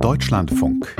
Deutschlandfunk.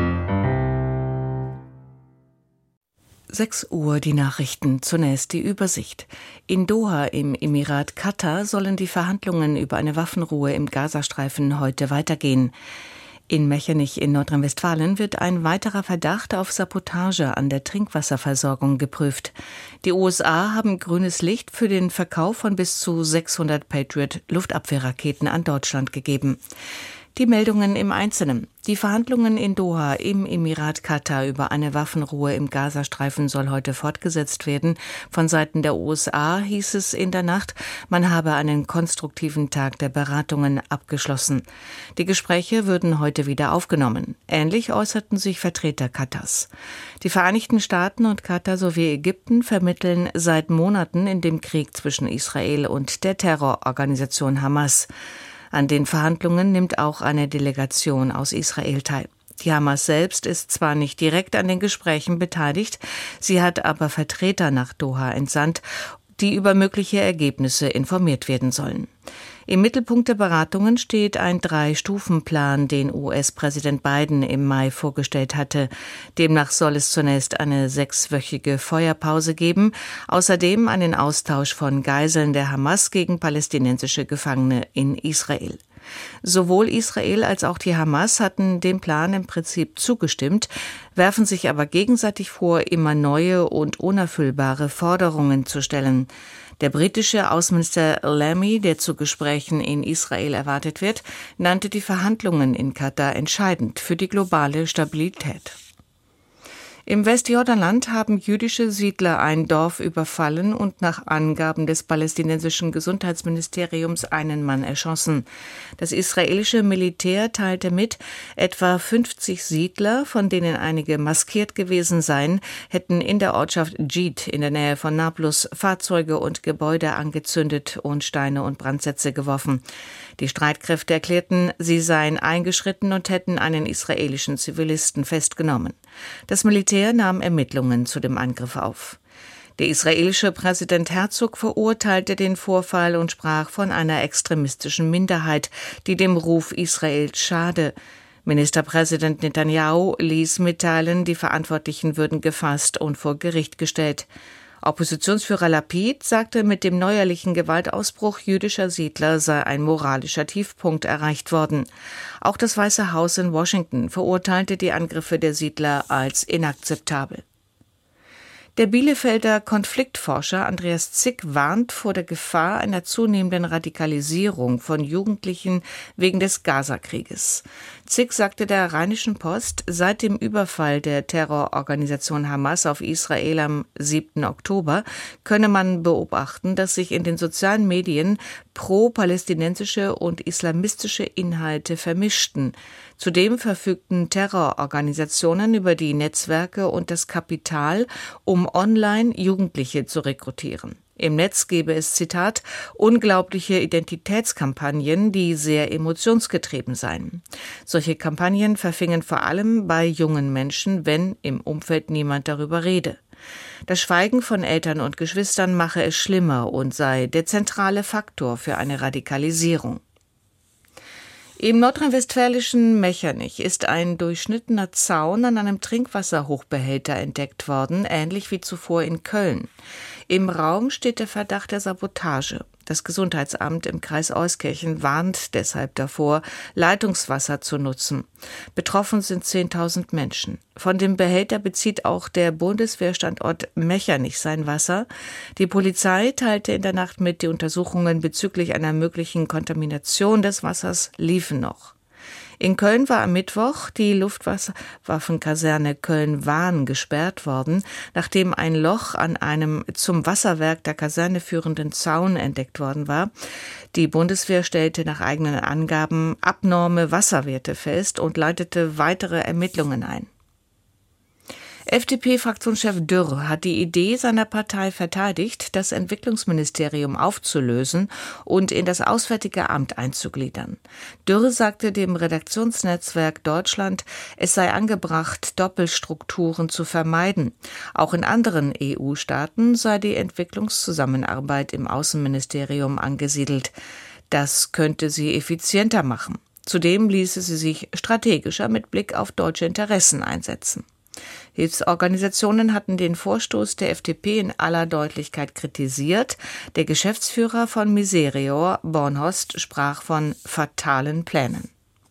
6 Uhr die Nachrichten, zunächst die Übersicht. In Doha im Emirat Katar sollen die Verhandlungen über eine Waffenruhe im Gazastreifen heute weitergehen. In Mechernich in Nordrhein-Westfalen wird ein weiterer Verdacht auf Sabotage an der Trinkwasserversorgung geprüft. Die USA haben grünes Licht für den Verkauf von bis zu 600 Patriot-Luftabwehrraketen an Deutschland gegeben. Die Meldungen im Einzelnen. Die Verhandlungen in Doha im Emirat Katar über eine Waffenruhe im Gazastreifen soll heute fortgesetzt werden. Von Seiten der USA hieß es in der Nacht, man habe einen konstruktiven Tag der Beratungen abgeschlossen. Die Gespräche würden heute wieder aufgenommen. Ähnlich äußerten sich Vertreter Katars. Die Vereinigten Staaten und Katar sowie Ägypten vermitteln seit Monaten in dem Krieg zwischen Israel und der Terrororganisation Hamas. An den Verhandlungen nimmt auch eine Delegation aus Israel teil. Die Hamas selbst ist zwar nicht direkt an den Gesprächen beteiligt, sie hat aber Vertreter nach Doha entsandt, die über mögliche Ergebnisse informiert werden sollen. Im Mittelpunkt der Beratungen steht ein 3-Stufen-Plan, den US-Präsident Biden im Mai vorgestellt hatte. Demnach soll es zunächst eine 6-wöchige Feuerpause geben, außerdem einen Austausch von Geiseln der Hamas gegen palästinensische Gefangene in Israel. Sowohl Israel als auch die Hamas hatten dem Plan im Prinzip zugestimmt, werfen sich aber gegenseitig vor, immer neue und unerfüllbare Forderungen zu stellen. Der britische Außenminister Lammy, der zu Gesprächen in Israel erwartet wird, nannte die Verhandlungen in Katar entscheidend für die globale Stabilität. Im Westjordanland haben jüdische Siedler ein Dorf überfallen und nach Angaben des palästinensischen Gesundheitsministeriums einen Mann erschossen. Das israelische Militär teilte mit, etwa 50 Siedler, von denen einige maskiert gewesen seien, hätten in der Ortschaft Djid in der Nähe von Nablus Fahrzeuge und Gebäude angezündet und Steine und Brandsätze geworfen. Die Streitkräfte erklärten, sie seien eingeschritten und hätten einen israelischen Zivilisten festgenommen. Das Militär nahm Ermittlungen zu dem Angriff auf. Der israelische Präsident Herzog verurteilte den Vorfall und sprach von einer extremistischen Minderheit, die dem Ruf Israels schade. Ministerpräsident Netanyahu ließ mitteilen, die Verantwortlichen würden gefasst und vor Gericht gestellt. Oppositionsführer Lapid sagte, mit dem neuerlichen Gewaltausbruch jüdischer Siedler sei ein moralischer Tiefpunkt erreicht worden. Auch das Weiße Haus in Washington verurteilte die Angriffe der Siedler als inakzeptabel. Der Bielefelder Konfliktforscher Andreas Zick warnt vor der Gefahr einer zunehmenden Radikalisierung von Jugendlichen wegen des Gazakrieges. Zick sagte der Rheinischen Post, seit dem Überfall der Terrororganisation Hamas auf Israel am 7. Oktober könne man beobachten, dass sich in den sozialen Medien pro-palästinensische und islamistische Inhalte vermischten. Zudem verfügten Terrororganisationen über die Netzwerke und das Kapital, um online Jugendliche zu rekrutieren. Im Netz gebe es, Zitat, unglaubliche Identitätskampagnen, die sehr emotionsgetrieben seien. Solche Kampagnen verfingen vor allem bei jungen Menschen, wenn im Umfeld niemand darüber rede. Das Schweigen von Eltern und Geschwistern mache es schlimmer und sei der zentrale Faktor für eine Radikalisierung. Im nordrhein-westfälischen Mechernich ist ein durchschnittener Zaun an einem Trinkwasserhochbehälter entdeckt worden, ähnlich wie zuvor in Köln. Im Raum steht der Verdacht der Sabotage. Das Gesundheitsamt im Kreis Euskirchen warnt deshalb davor, Leitungswasser zu nutzen. Betroffen sind 10.000 Menschen. Von dem Behälter bezieht auch der Bundeswehrstandort Mechernich sein Wasser. Die Polizei teilte in der Nacht mit, die Untersuchungen bezüglich einer möglichen Kontamination des Wassers liefen noch. In Köln war am Mittwoch die Luftwaffenkaserne Köln-Wahn gesperrt worden, nachdem ein Loch an einem zum Wasserwerk der Kaserne führenden Zaun entdeckt worden war. Die Bundeswehr stellte nach eigenen Angaben abnorme Wasserwerte fest und leitete weitere Ermittlungen ein. FDP-Fraktionschef Dürr hat die Idee seiner Partei verteidigt, das Entwicklungsministerium aufzulösen und in das Auswärtige Amt einzugliedern. Dürr sagte dem Redaktionsnetzwerk Deutschland, es sei angebracht, Doppelstrukturen zu vermeiden. Auch in anderen EU-Staaten sei die Entwicklungszusammenarbeit im Außenministerium angesiedelt. Das könnte sie effizienter machen. Zudem ließe sie sich strategischer mit Blick auf deutsche Interessen einsetzen. Hilfsorganisationen hatten den Vorstoß der FDP in aller Deutlichkeit kritisiert. Der Geschäftsführer von Miserior, Bornhorst, sprach von fatalen Plänen.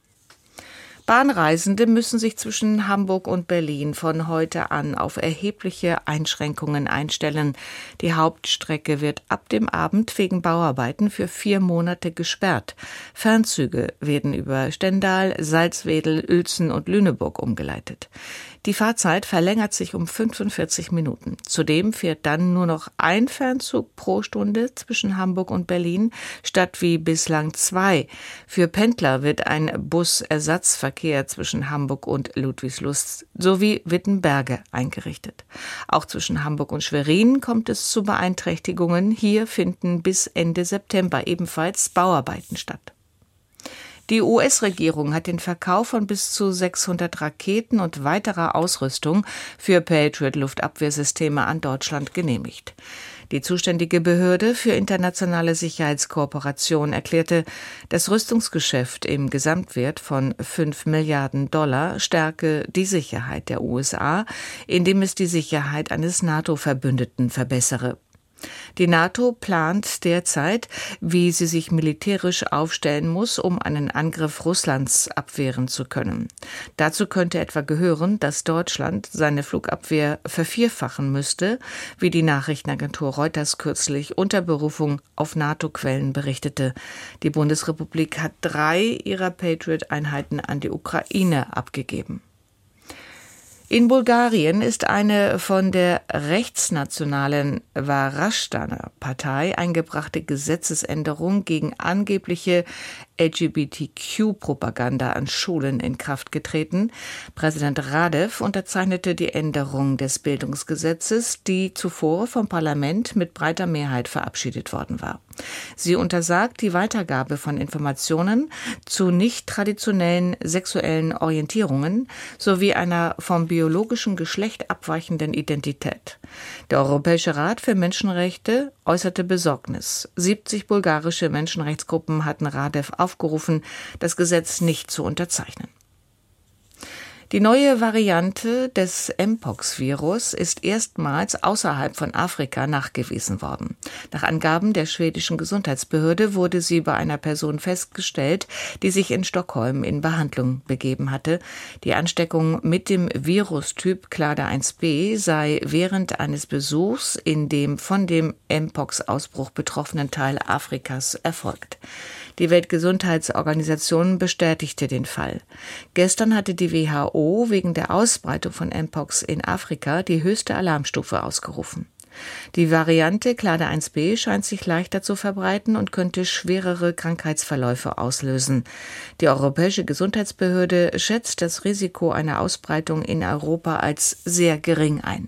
Bahnreisende müssen sich zwischen Hamburg und Berlin von heute an auf erhebliche Einschränkungen einstellen. Die Hauptstrecke wird ab dem Abend wegen Bauarbeiten für 4 Monate gesperrt. Fernzüge werden über Stendal, Salzwedel, Uelzen und Lüneburg umgeleitet. Die Fahrzeit verlängert sich um 45 Minuten. Zudem fährt dann nur noch ein Fernzug pro Stunde zwischen Hamburg und Berlin, statt wie bislang 2. Für Pendler wird ein Busersatzverkehr zwischen Hamburg und Ludwigslust sowie Wittenberge eingerichtet. Auch zwischen Hamburg und Schwerin kommt es zu Beeinträchtigungen. Hier finden bis Ende September ebenfalls Bauarbeiten statt. Die US-Regierung hat den Verkauf von bis zu 600 Raketen und weiterer Ausrüstung für Patriot-Luftabwehrsysteme an Deutschland genehmigt. Die zuständige Behörde für internationale Sicherheitskooperation erklärte, das Rüstungsgeschäft im Gesamtwert von $5 Milliarden stärke die Sicherheit der USA, indem es die Sicherheit eines NATO-Verbündeten verbessere. Die NATO plant derzeit, wie sie sich militärisch aufstellen muss, um einen Angriff Russlands abwehren zu können. Dazu könnte etwa gehören, dass Deutschland seine Flugabwehr vervierfachen müsste, wie die Nachrichtenagentur Reuters kürzlich unter Berufung auf NATO-Quellen berichtete. Die Bundesrepublik hat 3 ihrer Patriot-Einheiten an die Ukraine abgegeben. In Bulgarien ist eine von der rechtsnationalen Varashtana-Partei eingebrachte Gesetzesänderung gegen angebliche LGBTQ-Propaganda an Schulen in Kraft getreten. Präsident Radev unterzeichnete die Änderung des Bildungsgesetzes, die zuvor vom Parlament mit breiter Mehrheit verabschiedet worden war. Sie untersagt die Weitergabe von Informationen zu nicht traditionellen sexuellen Orientierungen sowie einer vom biologischen Geschlecht abweichenden Identität. Der Europäische Rat für Menschenrechte äußerte Besorgnis. 70 bulgarische Menschenrechtsgruppen hatten Radev aufgerufen, das Gesetz nicht zu unterzeichnen. Die neue Variante des Mpox-Virus ist erstmals außerhalb von Afrika nachgewiesen worden. Nach Angaben der schwedischen Gesundheitsbehörde wurde sie bei einer Person festgestellt, die sich in Stockholm in Behandlung begeben hatte. Die Ansteckung mit dem Virustyp Clade 1b sei während eines Besuchs in dem von dem Mpox-Ausbruch betroffenen Teil Afrikas erfolgt. Die Weltgesundheitsorganisation bestätigte den Fall. Gestern hatte die WHO wegen der Ausbreitung von Mpox in Afrika die höchste Alarmstufe ausgerufen. Die Variante Clade 1b scheint sich leichter zu verbreiten und könnte schwerere Krankheitsverläufe auslösen. Die Europäische Gesundheitsbehörde schätzt das Risiko einer Ausbreitung in Europa als sehr gering ein.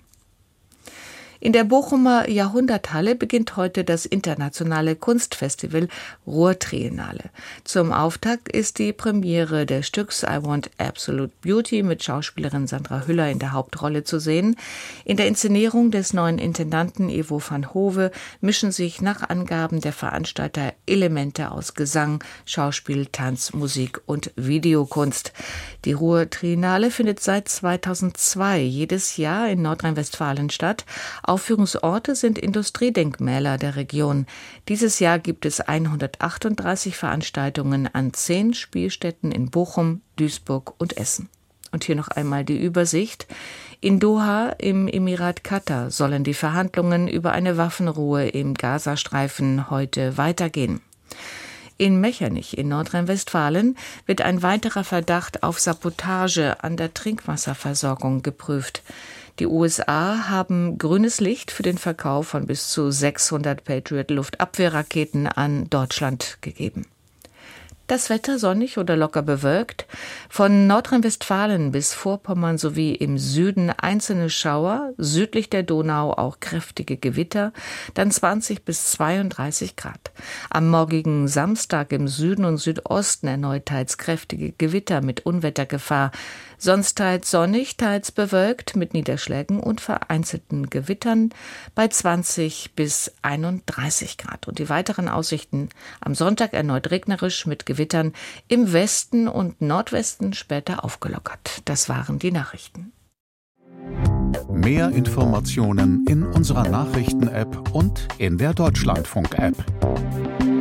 In der Bochumer Jahrhunderthalle beginnt heute das internationale Kunstfestival Ruhr-Triennale. Zum Auftakt ist die Premiere des Stücks I Want Absolute Beauty mit Schauspielerin Sandra Hüller in der Hauptrolle zu sehen. In der Inszenierung des neuen Intendanten Ivo van Hove mischen sich nach Angaben der Veranstalter Elemente aus Gesang, Schauspiel, Tanz, Musik und Videokunst. Die Ruhr-Triennale findet seit 2002 jedes Jahr in Nordrhein-Westfalen statt. Aufführungsorte sind Industriedenkmäler der Region. Dieses Jahr gibt es 138 Veranstaltungen an 10 Spielstätten in Bochum, Duisburg und Essen. Und hier noch einmal die Übersicht. In Doha im Emirat Katar sollen die Verhandlungen über eine Waffenruhe im Gazastreifen heute weitergehen. In Mechernich in Nordrhein-Westfalen wird ein weiterer Verdacht auf Sabotage an der Trinkwasserversorgung geprüft. Die USA haben grünes Licht für den Verkauf von bis zu 600 Patriot-Luftabwehrraketen an Deutschland gegeben. Das Wetter sonnig oder locker bewölkt. Von Nordrhein-Westfalen bis Vorpommern sowie im Süden einzelne Schauer, südlich der Donau auch kräftige Gewitter, dann 20 bis 32 Grad. Am morgigen Samstag im Süden und Südosten erneut teils kräftige Gewitter mit Unwettergefahr. Sonst teils sonnig, teils bewölkt mit Niederschlägen und vereinzelten Gewittern bei 20 bis 31 Grad. Und die weiteren Aussichten: am Sonntag erneut regnerisch mit Gewittern, im Westen und Nordwesten später aufgelockert. Das waren die Nachrichten. Mehr Informationen in unserer Nachrichten-App und in der Deutschlandfunk-App.